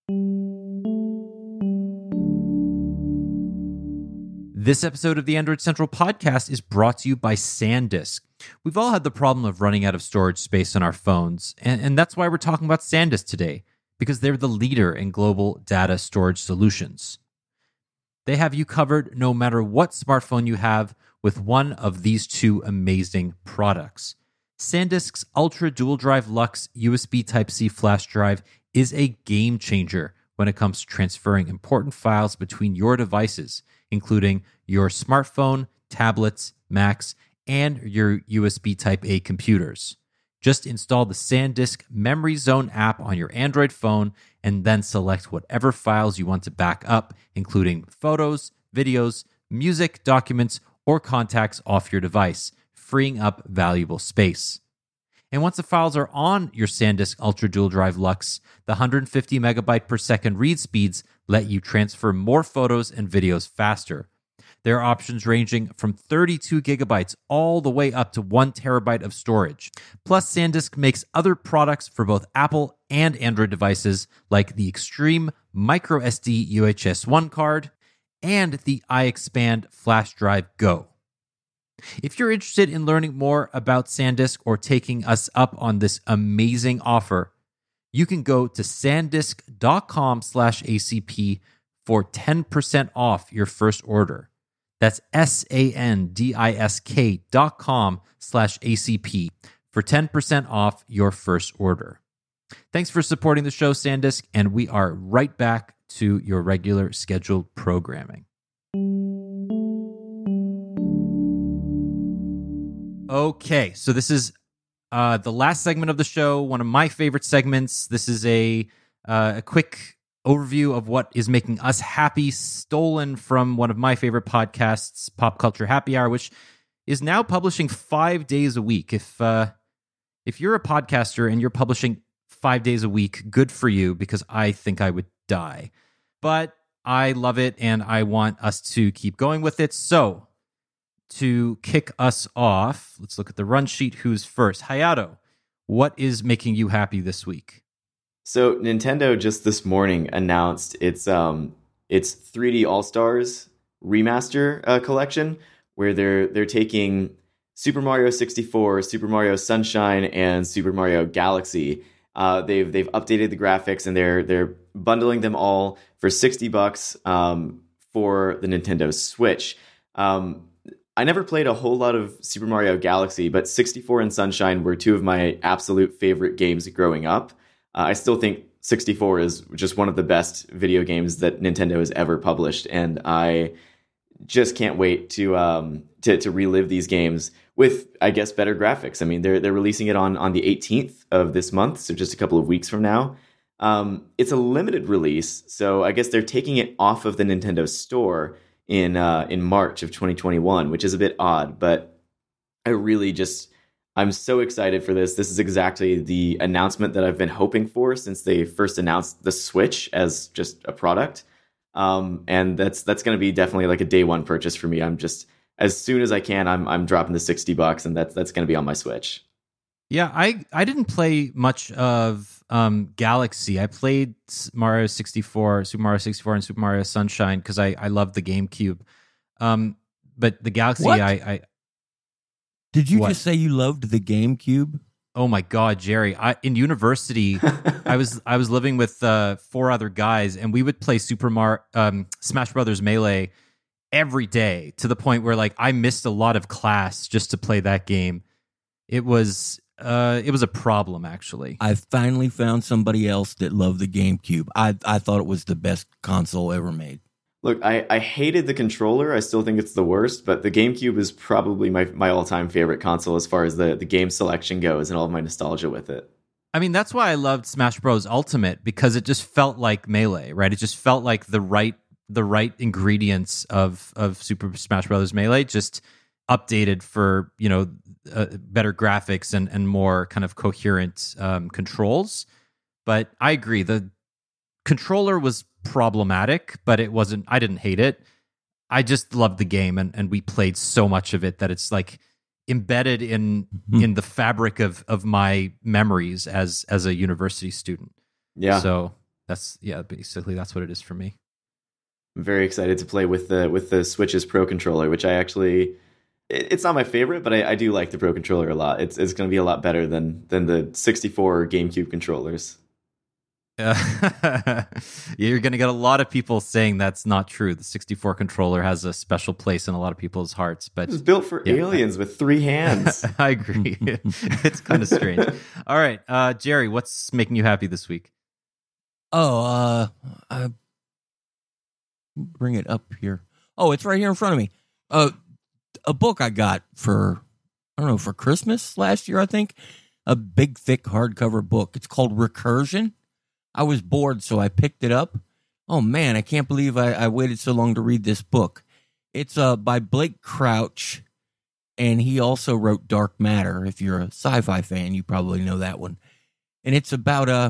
This episode of the Android Central podcast is brought to you by SanDisk. We've all had the problem of running out of storage space on our phones, and, and that's why we're talking about SanDisk today, because they're the leader in global data storage solutions. They have you covered no matter what smartphone you have with one of these two amazing products. SanDisk's Ultra Dual Drive Lux U S B Type-C flash drive is a game changer when it comes to transferring important files between your devices, including your smartphone, tablets, Macs, and your U S B Type-A computers. Just install the SanDisk Memory Zone app on your Android phone and then select whatever files you want to back up, including photos, videos, music, documents, or contacts off your device, freeing up valuable space. And once the files are on your SanDisk Ultra Dual Drive Lux, the one hundred fifty megabyte per second read speeds let you transfer more photos and videos faster. There are options ranging from thirty-two gigabytes all the way up to one terabyte of storage. Plus, SanDisk makes other products for both Apple and Android devices like the Extreme microSD U H S one card and the iXpand Flash Drive Go. If you're interested in learning more about SanDisk or taking us up on this amazing offer, you can go to sandisk.com slash ACP for ten percent off your first order. That's S-A-N-D-I-S-K dot com slash A-C-P for ten percent off your first order. Thanks for supporting the show, SanDisk, and we are right back to your regular scheduled programming. Okay, so this is uh, the last segment of the show, one of my favorite segments. This is a, uh, a quick overview of what is making us happy, stolen from one of my favorite podcasts, Pop Culture Happy Hour, which is now publishing five days a week. If uh, if you're a podcaster and you're publishing five days a week, good for you, because I think I would die. But I love it, and I want us to keep going with it. So to kick us off, let's look at the run sheet. Who's first? Hayato, what is making you happy this week? So Nintendo just this morning announced its um its three D All-Stars remaster uh, collection, where they're they're taking Super Mario sixty-four, Super Mario Sunshine, and Super Mario Galaxy. Uh, they've they've updated the graphics, and they're they're bundling them all for sixty bucks um, for the Nintendo Switch. Um, I never played a whole lot of Super Mario Galaxy, but sixty-four and Sunshine were two of my absolute favorite games growing up. Uh, I still think sixty-four is just one of the best video games that Nintendo has ever published, and I just can't wait to um to to relive these games with, I guess, better graphics. I mean, they're they're releasing it on on the eighteenth of this month, so just a couple of weeks from now. Um, it's a limited release, so I guess they're taking it off of the Nintendo Store in uh, in March of twenty twenty-one, which is a bit odd, but I really just I'm so excited for this. This is exactly the announcement that I've been hoping for since they first announced the Switch as just a product. Um, and that's that's going to be definitely like a day one purchase for me. I'm just as soon as I can, I'm I'm dropping the sixty bucks, and that's that's going to be on my Switch. Yeah, I I didn't play much of um, Galaxy. I played Mario sixty-four, Super Mario sixty-four, and Super Mario Sunshine because I I loved the GameCube. Um, but the Galaxy, What? I, I Did you What? just say you loved the GameCube? oh my God, Jerry! I in university, I was I was living with uh, four other guys, and we would play Super Mario, um, Smash Brothers Melee every day to the point where like I missed a lot of class just to play that game. It was uh, it was a problem actually. I finally found somebody else that loved the GameCube. I I thought it was the best console ever made. Look, I, I hated the controller. I still think it's the worst, but the GameCube is probably my, my all-time favorite console as far as the, the game selection goes and all of my nostalgia with it. I mean, that's why I loved Smash Bros. Ultimate, because it just felt like Melee, right? It just felt like the right the right ingredients of of Super Smash Bros. Melee, just updated for, you know, uh, better graphics and and more kind of coherent um, controls. But I agree, the controller was problematic, but it wasn't. I didn't hate it. I just loved the game, and and we played so much of it that it's like embedded in Mhm. in the fabric of of my memories as as a university student. Yeah, So that's yeah, basically that's what it is for me. I'm very excited to play with the with the Switch's Pro controller, which I actually it- it's not my favorite, but I, I do like the Pro controller a lot. It's it's going to be a lot better than than the sixty-four or GameCube controllers. Uh, you're going to get a lot of people saying that's not true. The sixty-four controller has a special place in a lot of people's hearts, but It was built for Yeah. aliens with three hands. I agree. It's kind of strange. All right, uh, Jerry, what's making you happy this week? Oh, uh, I bring it up here. Oh, it's right here in front of me. Uh, a book I got for, I don't know, for Christmas last year, I think. A big, thick hardcover book. It's called Recursion. I was bored, so I picked it up. Oh, man, I can't believe I, I waited so long to read this book. It's uh, by Blake Crouch, and he also wrote Dark Matter. If you're a sci-fi fan, you probably know that one. And it's about uh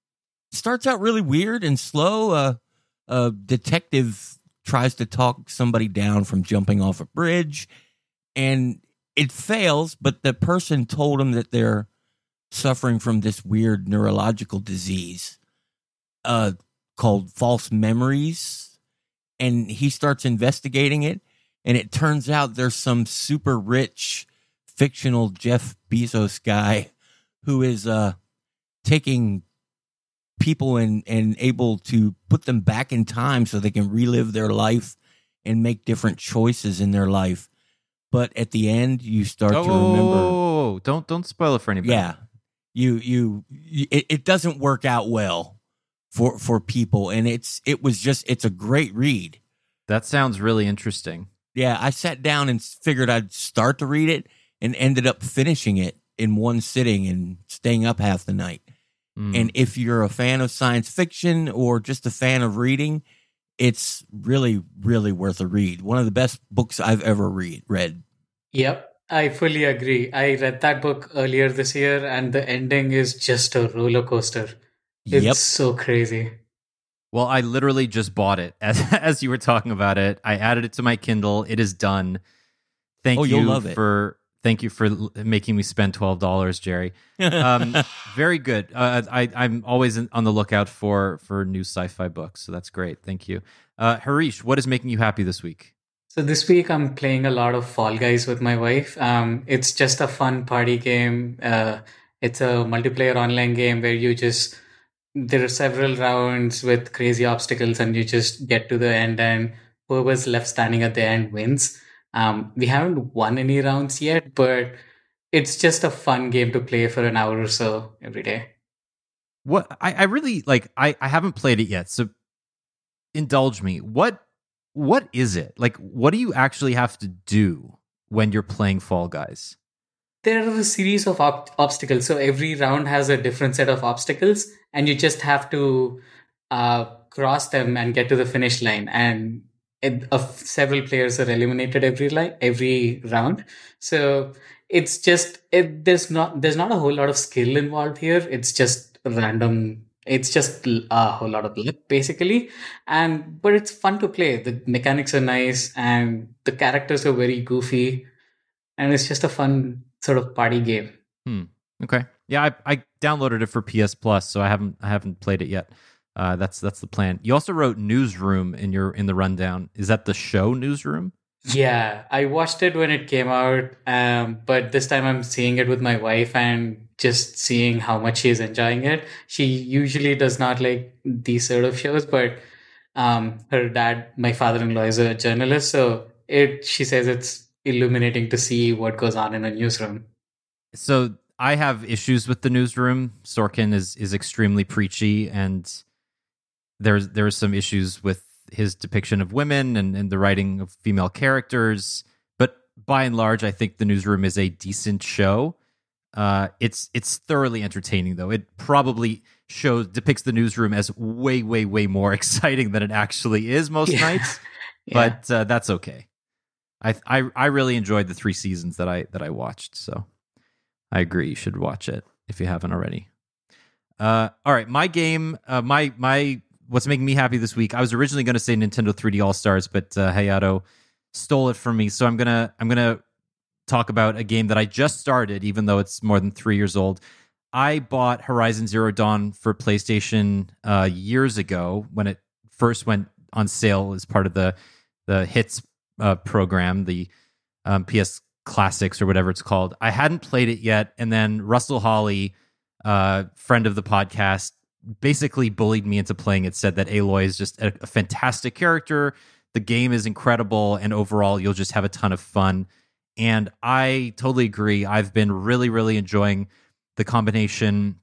starts out really weird and slow. Uh, a detective tries to talk somebody down from jumping off a bridge, and it fails, but the person told him that they're suffering from this weird neurological disease uh, called false memories. And he starts investigating it, and it turns out there's some super rich fictional Jeff Bezos guy who is uh, taking people and, and able to put them back in time so they can relive their life and make different choices in their life. But at the end, you start Oh, to remember. oh, don't don't spoil it for anybody. Yeah, you you it, it doesn't work out well for for people, and it's it was just it's a great read. That sounds really interesting. Yeah, I sat down and figured I'd start to read it, and ended up finishing it in one sitting and staying up half the night. Mm. And if you're a fan of science fiction or just a fan of reading, it's really, really worth a read. One of the best books I've ever read. Read. Yep, I fully agree. I read that book earlier this year, and the ending is just a roller coaster. It's Yep. so crazy. Well, I literally just bought it as as you were talking about it. I added it to my Kindle. It is done. Thank Oh, you you'll love it. for thank you for l- making me spend twelve dollars, Jerry. Um, very good. Uh, I I'm always in, on the lookout for for new sci-fi books, so that's great. Thank you, uh, Harish. What is making you happy this week? So this week I'm playing a lot of Fall Guys with my wife. Um, it's just a fun party game. Uh, it's a multiplayer online game where you just there are several rounds with crazy obstacles, and you just get to the end, and whoever's left standing at the end wins. Um, we haven't won any rounds yet, but it's just a fun game to play for an hour or so every day. what I, I really like. I, I haven't played it yet, so indulge me. What what is it like? What do you actually have to do when you're playing Fall Guys? There are a series of ob- obstacles. So every round has a different set of obstacles, and you just have to uh, cross them and get to the finish line. And it, uh, several players are eliminated every line, every round. So it's just it, there's not there's not a whole lot of skill involved here. It's just random. It's just a whole lot of luck, basically. And but it's fun to play. The mechanics are nice, and the characters are very goofy, and it's just a fun sort of party game. Hmm. Okay. Yeah, I, I downloaded it for P S Plus, so I haven't I haven't played it yet. Uh, that's that's the plan. You also wrote Newsroom in your in the rundown. Is that the show Newsroom? Yeah, I watched it when it came out, um, but this time I'm seeing it with my wife and just seeing how much she's enjoying it. She usually does not like these sort of shows, but um, her dad, my father-in-law, is a journalist, so it she says it's illuminating to see what goes on in a newsroom. So I have issues with the Newsroom. Sorkin is is extremely preachy, and there's there's some issues with his depiction of women and, and the writing of female characters. But by and large, I think the Newsroom is a decent show. Uh, it's it's thoroughly entertaining, though. It probably shows depicts the Newsroom as way, way, way more exciting than it actually is most Yeah. nights. Yeah. But uh, that's okay. I, I I really enjoyed the three seasons that I that I watched. So I agree, you should watch it if you haven't already. Uh, all right, my game, uh, my my what's making me happy this week. I was originally going to say Nintendo three D All Stars, but uh, Hayato stole it from me. So I'm gonna I'm gonna talk about a game that I just started, even though it's more than three years old. I bought Horizon Zero Dawn for PlayStation uh, years ago when it first went on sale as part of the the Hits uh, program, the um, P S Classics or whatever it's called. I hadn't played it yet, and then Russell Hawley, uh, friend of the podcast, basically bullied me into playing it, said that Aloy is just a, a fantastic character, the game is incredible, and overall you'll just have a ton of fun. And I totally agree. I've been really, really enjoying the combination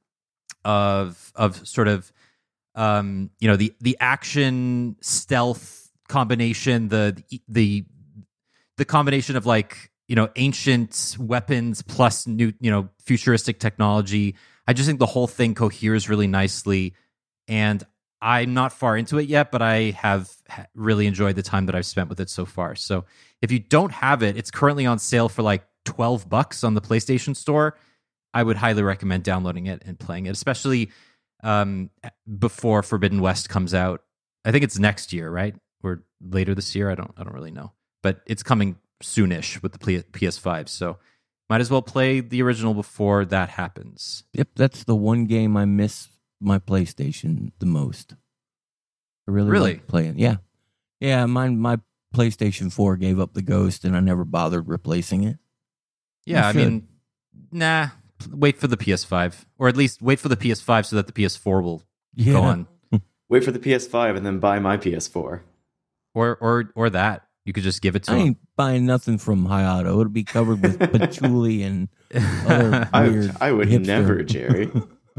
of of sort of um, you know, the the action stealth combination, the the the combination of like, you know, ancient weapons plus new, you know, futuristic technology. I just think the whole thing coheres really nicely, and I'm not far into it yet, but I have really enjoyed the time that I've spent with it so far. So if you don't have it, it's currently on sale for like twelve bucks on the PlayStation Store. I would highly recommend downloading it and playing it, especially um, before Forbidden West comes out. I think it's next year, right? Or later this year. I don't I don't really know. But it's coming soonish with the P S five. So might as well play the original before that happens. Yep, that's the one game I miss my PlayStation the most. I really, Really? like playing. Yeah. Yeah, mine my PlayStation four gave up the ghost and I never bothered replacing it. Yeah, You I should. mean, nah, wait for the P S five. Or at least wait for the P S five so that the P S four will Yeah. go on. Wait for the P S five and then buy my P S four. Or or or that. You could just give it to I him. ain't buying nothing from Hayato. It'll be covered with patchouli and other weird I, I would hipster- never, Jerry.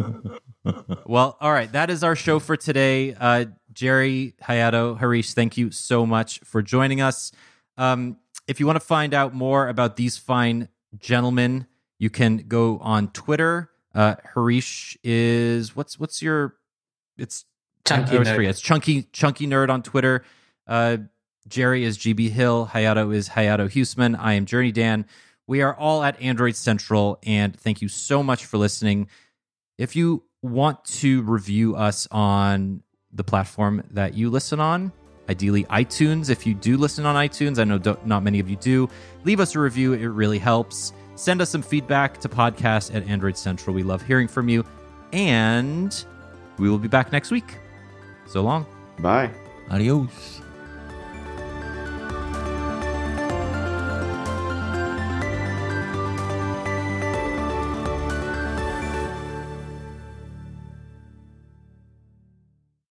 Well, all right. That is our show for today. Uh, Jerry, Hayato, Harish, thank you so much for joining us. Um, if you want to find out more about these fine gentlemen, you can go on Twitter. Uh, Harish is what's what's your? It's Chunky I always Nerd. forget. It's chunky chunky nerd on Twitter. Uh, Jerry is G B Hill. Hayato is Hayato Huseman. I am Journey Dan. We are all at Android Central, and thank you so much for listening. If you want to review us on the platform that you listen on, ideally iTunes. If you do listen on iTunes, I know don't, not many of you do, leave us a review. It really helps. Send us some feedback to podcast at Android Central. We love hearing from you. And we will be back next week. So long. Bye. Adios.